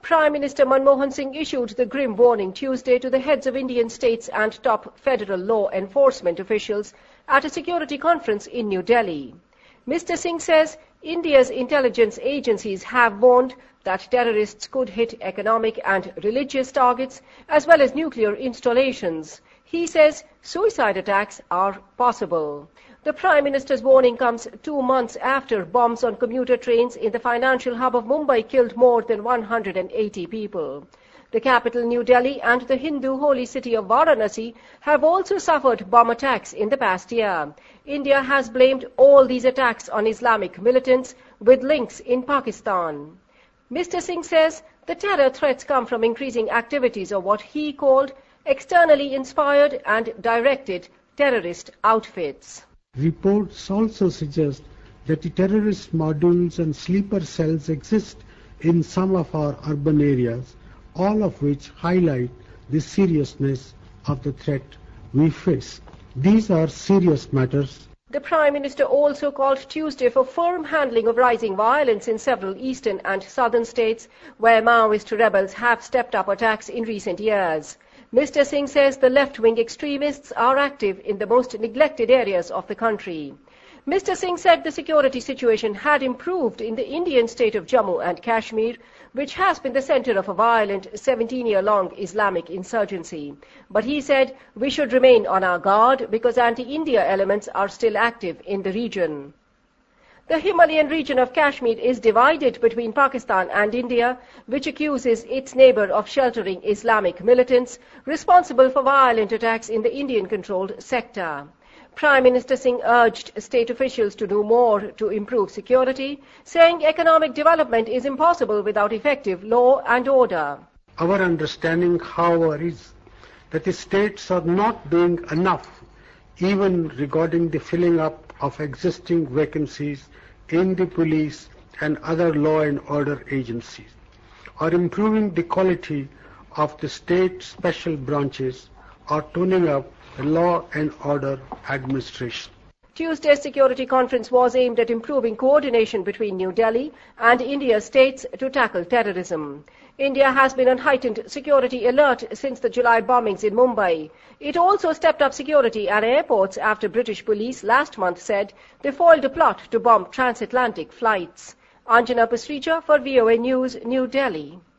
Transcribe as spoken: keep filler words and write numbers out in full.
Prime Minister Manmohan Singh issued the grim warning Tuesday to the heads of Indian states and top federal law enforcement officials at a security conference in New Delhi. Mister Singh says India's intelligence agencies have warned that terrorists could hit economic and religious targets as well as nuclear installations. He says suicide attacks are possible. The Prime Minister's warning comes two months after bombs on commuter trains in the financial hub of Mumbai killed more than one hundred eighty people. The capital New Delhi and the Hindu holy city of Varanasi have also suffered bomb attacks in the past year. India has blamed all these attacks on Islamic militants with links in Pakistan. Mister Singh says the terror threats come from increasing activities of what he called externally inspired and directed terrorist outfits. Reports also suggest that the terrorist modules and sleeper cells exist in some of our urban areas, all of which highlight the seriousness of the threat we face. These are serious matters. The Prime Minister also called Tuesday for firm handling of rising violence in several eastern and southern states where Maoist rebels have stepped up attacks in recent years. Mister Singh says the left-wing extremists are active in the most neglected areas of the country. Mister Singh said the security situation had improved in the Indian state of Jammu and Kashmir, which has been the center of a violent seventeen-year-long Islamic insurgency. But he said we should remain on our guard because anti-India elements are still active in the region. The Himalayan region of Kashmir is divided between Pakistan and India, which accuses its neighbor of sheltering Islamic militants responsible for violent attacks in the Indian-controlled sector. Prime Minister Singh urged state officials to do more to improve security, saying economic development is impossible without effective law and order. Our understanding, however, is that the states are not doing enough, even regarding the filling up of existing vacancies in the police and other law and order agencies, or improving the quality of the state special branches, or tuning up the law and order administration. Tuesday's security conference was aimed at improving coordination between New Delhi and India's states to tackle terrorism. India has been on heightened security alert since the July bombings in Mumbai. It also stepped up security at airports after British police last month said they foiled a plot to bomb transatlantic flights. Anjana Pasricha for V O A News, New Delhi.